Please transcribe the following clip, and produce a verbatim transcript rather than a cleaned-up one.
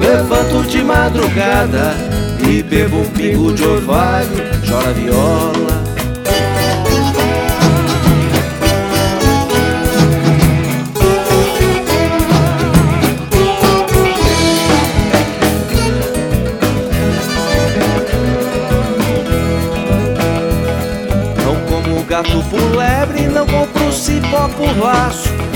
levanto de madrugada e bebo um pingo de orvalho, chora viola. Não como gato por lebre, não compro cipó por laço.